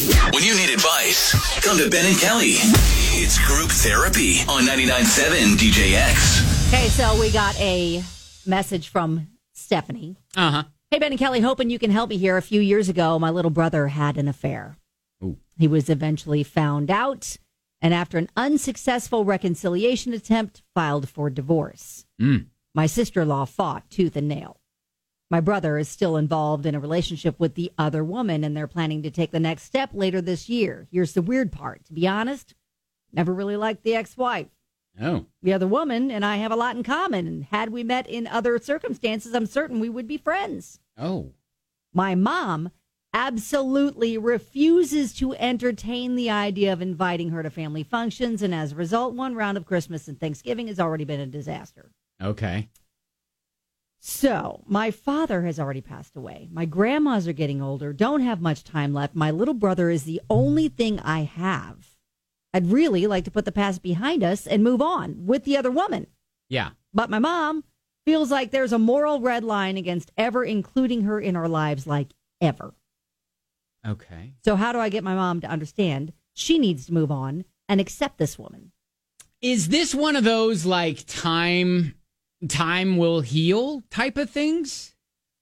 When you need advice, come to Ben and Kelly. It's group therapy on 99.7 DJX. Okay, so we got a message from Stephanie. Uh-huh. Hey, Ben and Kelly, hoping you can help me here. A few years ago, my little brother had an affair. Ooh. He was eventually found out, and after an unsuccessful reconciliation attempt, filed for divorce. My sister-in-law fought tooth and nail. My brother is still involved in a relationship with the other woman, and they're planning to take the next step later this year. Here's the weird part. To be honest, never really liked the ex-wife. Oh. The other woman and I have a lot in common, and had we met in other circumstances, I'm certain we would be friends. Oh. My mom absolutely refuses to entertain the idea of inviting her to family functions, and as a result, one round of Christmas and Thanksgiving has already been a disaster. Okay. So, my father has already passed away. My grandmas are getting older, don't have much time left. My little brother is the only thing I have. I'd really like to put the past behind us and move on with the other woman. Yeah. But my mom feels like there's a moral red line against ever including her in our lives, like ever. Okay. So how do I get my mom to understand she needs to move on and accept this woman? Is this one of those like time will heal type of things?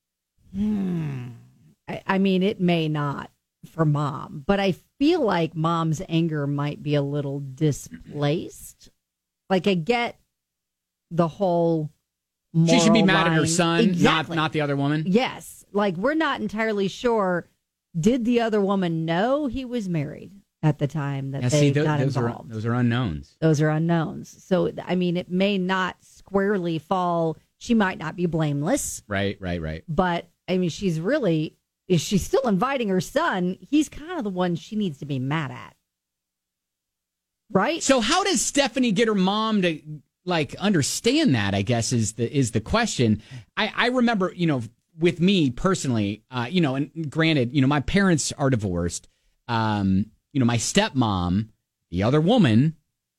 I mean, it may not for mom, but I feel like mom's anger might be a little displaced. Like, I get the whole moral She should be mad line. at her son, Exactly. not the other woman. Yes. Like, we're not entirely sure. Did the other woman know he was married at the time that they got involved? Those are unknowns. Those are unknowns. So, I mean, it may not squarely fall. She might not be blameless. Right. But, I mean, if she's still inviting her son, he's kind of the one she needs to be mad at. Right? So how does Stephanie get her mom to like understand that, I guess is the question. I remember, with me personally, and granted, my parents are divorced. My stepmom, the other woman,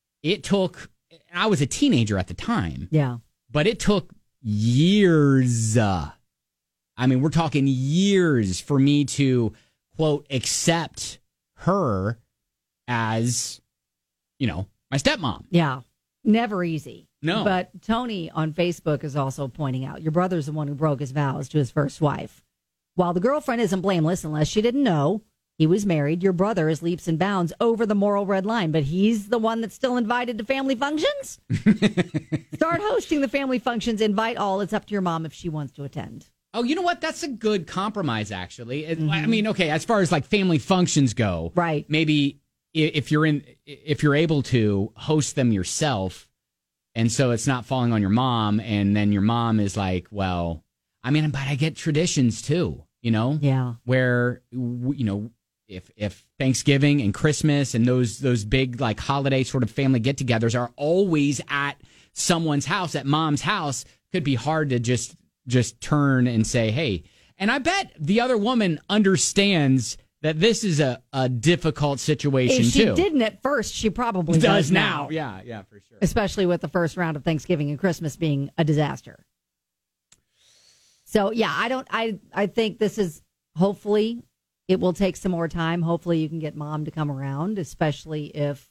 I was a teenager at the time. Yeah. But it took years. I mean, we're talking years for me to, quote, accept her as, my stepmom. Yeah. Never easy. No. But Tony on Facebook is also pointing out your brother's the one who broke his vows to his first wife. While the girlfriend isn't blameless unless she didn't know he was married, your brother is leaps and bounds over the moral red line, but he's the one that's still invited to family functions? Start hosting the family functions. Invite all. It's up to your mom if she wants to attend. Oh, you know what? That's a good compromise, actually. I mean, okay, as far as like family functions go, right? Maybe if you're able to host them yourself, and so it's not falling on your mom, and then your mom is like, well, I mean, but I get traditions too, Yeah. where if Thanksgiving and Christmas and those big like holiday sort of family get-togethers are always at someone's house, at mom's house, could be hard to just turn and say, hey. And I bet the other woman understands that this is a difficult situation, if she too. didn't at first, she probably does now. Yeah, for sure. Especially with the first round of Thanksgiving and Christmas being a disaster. So, yeah, I think this is, hopefully, it will take some more time. Hopefully you can get mom to come around, especially if,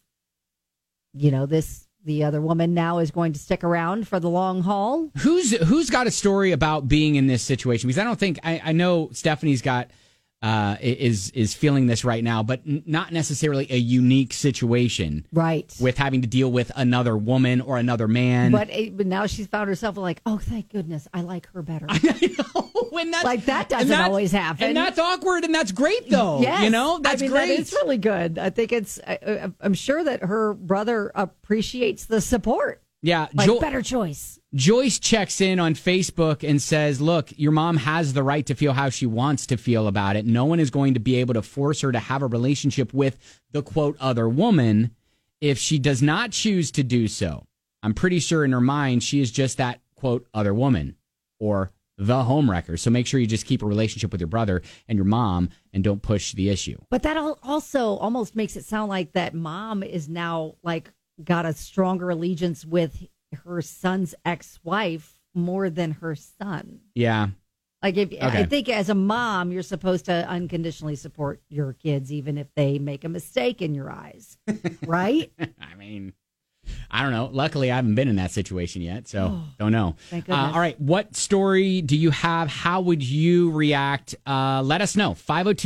the other woman now is going to stick around for the long haul. Who's got a story about being in this situation? Because I don't think I know Stephanie's got is feeling this right now, but not necessarily a unique situation, right? With having to deal with another woman or another man. But now she's found herself like, oh, thank goodness, I like her better. I know, that doesn't always happen, and that's awkward, and that's great though. Yes. That's great. That is really good. I think I'm sure that her brother appreciates the support. Yeah, better choice. Joyce checks in on Facebook and says, look, your mom has the right to feel how she wants to feel about it. No one is going to be able to force her to have a relationship with the, quote, other woman if she does not choose to do so. I'm pretty sure in her mind she is just that, quote, other woman or the homewrecker. So make sure you just keep a relationship with your brother and your mom and don't push the issue. But that also almost makes it sound like that mom is now like got a stronger allegiance with her son's ex-wife more than her son. Yeah. Like I Okay. think as a mom, you're supposed to unconditionally support your kids, even if they make a mistake in your eyes, right? I mean, I don't know. Luckily, I haven't been in that situation yet, so don't know. Thank goodness. All right. What story do you have? How would you react? Let us know.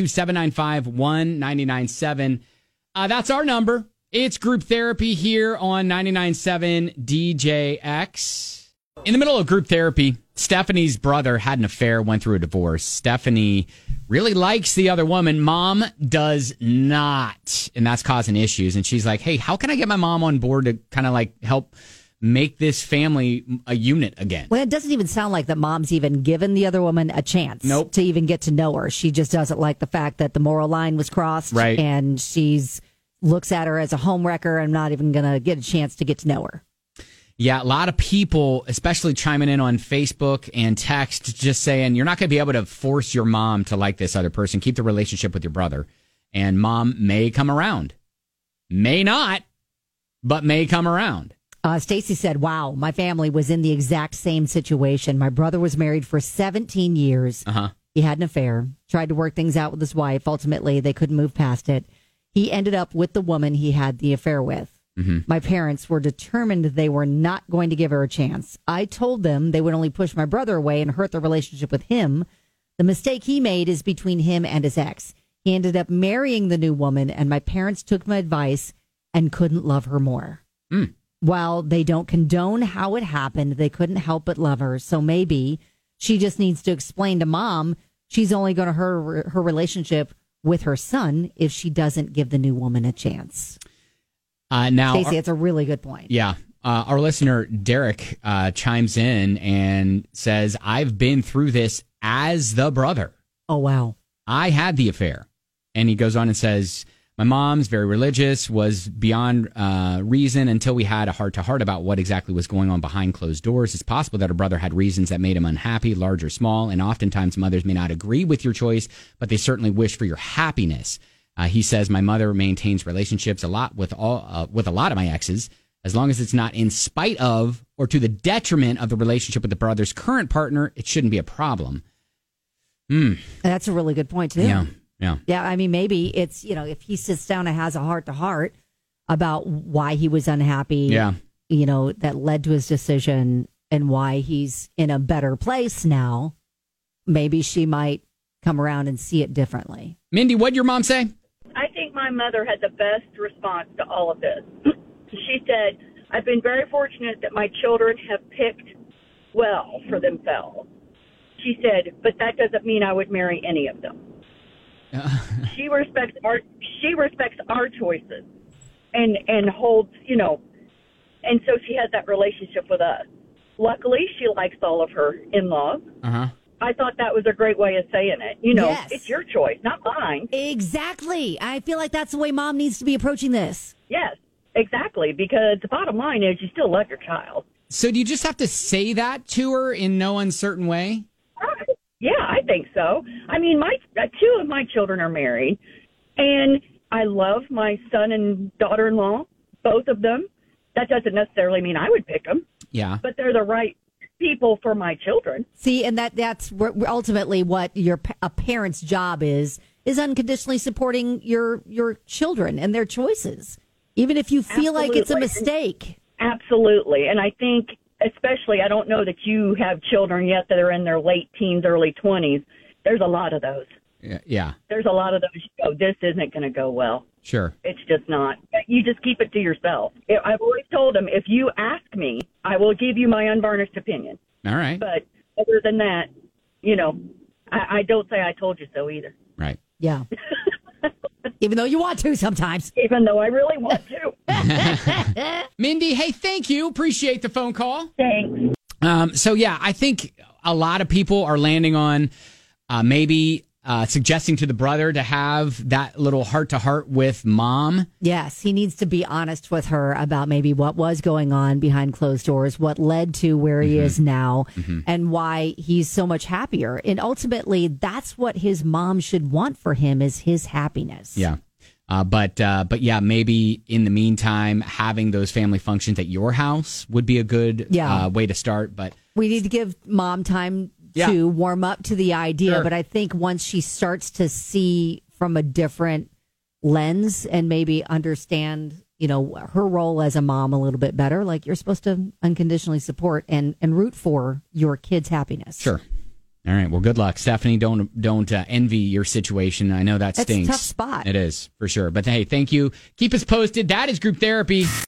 502-795-1997. That's our number. It's group therapy here on 99.7 DJX. In the middle of group therapy, Stephanie's brother had an affair, went through a divorce. Stephanie really likes the other woman. Mom does not. And that's causing issues. And she's like, hey, how can I get my mom on board to kind of like help make this family a unit again? Well, it doesn't even sound like that mom's even given the other woman a chance to even get to know her. She just doesn't like the fact that the moral line was crossed. Right. And she's looks at her as a homewrecker and not even going to get a chance to get to know her. Yeah, a lot of people, especially chiming in on Facebook and text, just saying you're not going to be able to force your mom to like this other person. Keep the relationship with your brother. And mom may come around. May not, but may come around. Stacy said, wow, my family was in the exact same situation. My brother was married for 17 years. He had an affair, tried to work things out with his wife. Ultimately, they couldn't move past it. He ended up with the woman he had the affair with. My parents were determined they were not going to give her a chance. I told them they would only push my brother away and hurt their relationship with him. The mistake he made is between him and his ex. He ended up marrying the new woman, and my parents took my advice and couldn't love her more. While they don't condone how it happened, they couldn't help but love her. So maybe she just needs to explain to mom she's only going to hurt her relationship with her son if she doesn't give the new woman a chance. Now, Stacey, it's a really good point. Yeah. Our listener, Derek, chimes in and says, I've been through this as the brother. Oh, wow. I had the affair. And he goes on and says, my mom's very religious, was beyond reason until we had a heart-to-heart about what exactly was going on behind closed doors. It's possible that her brother had reasons that made him unhappy, large or small, and oftentimes mothers may not agree with your choice, but they certainly wish for your happiness. He says, my mother maintains relationships a lot with a lot of my exes, as long as it's not in spite of or to the detriment of the relationship with the brother's current partner, it shouldn't be a problem. That's a really good point, too. Yeah. Yeah, I mean, maybe it's, if he sits down and has a heart-to-heart about why he was unhappy, that led to his decision and why he's in a better place now, maybe she might come around and see it differently. Mindy, what'd your mom say? I think my mother had the best response to all of this. She said, I've been very fortunate that my children have picked well for themselves. She said, but that doesn't mean I would marry any of them. She respects our choices and holds, and so she has that relationship with us. Luckily, she likes all of her in-laws. I thought that was a great way of saying it. Yes. It's your choice, not mine. Exactly. I feel like that's the way mom needs to be approaching this. Yes, exactly, because the bottom line is you still love your child. So do you just have to say that to her in no uncertain way? Right. Yeah, I think so. I mean, two of my children are married, and I love my son and daughter-in-law, both of them. That doesn't necessarily mean I would pick them. Yeah. But they're the right people for my children. See, and that's ultimately what a parent's job is unconditionally supporting your children and their choices, even if you feel like it's a mistake. Absolutely. And I think, especially, I don't know that you have children yet that are in their late teens, early 20s. There's a lot of those. Yeah. There's a lot of those. This isn't going to go well. Sure. It's just not. You just keep it to yourself. I've always told them, if you ask me, I will give you my unvarnished opinion. All right. But other than that, I don't say I told you so either. Right. Yeah. Even though you want to sometimes. Even though I really want to. Mindy, hey, thank you. Appreciate the phone call. Thanks. I think a lot of people are landing on maybe suggesting to the brother to have that little heart-to-heart with mom. Yes, he needs to be honest with her about maybe what was going on behind closed doors, what led to where he is now, and why he's so much happier. And ultimately, that's what his mom should want for him, is his happiness. Yeah. But maybe in the meantime, having those family functions at your house would be a good way to start. But we need to give mom time to warm up to the idea. Sure. But I think once she starts to see from a different lens and maybe understand, her role as a mom a little bit better, like you're supposed to unconditionally support and root for your kids' happiness. Sure. All right. Well, good luck, Stephanie. Don't envy your situation. I know that stinks. It's a tough spot. It is, for sure. But hey, thank you. Keep us posted. That is Group Therapy.